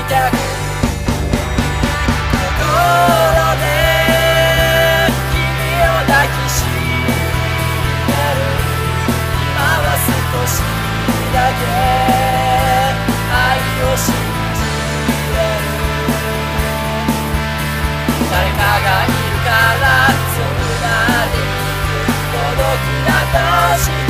く心で君を抱きしめる今は少しだけ愛を信じれる誰かがいるからそんなに孤独だとして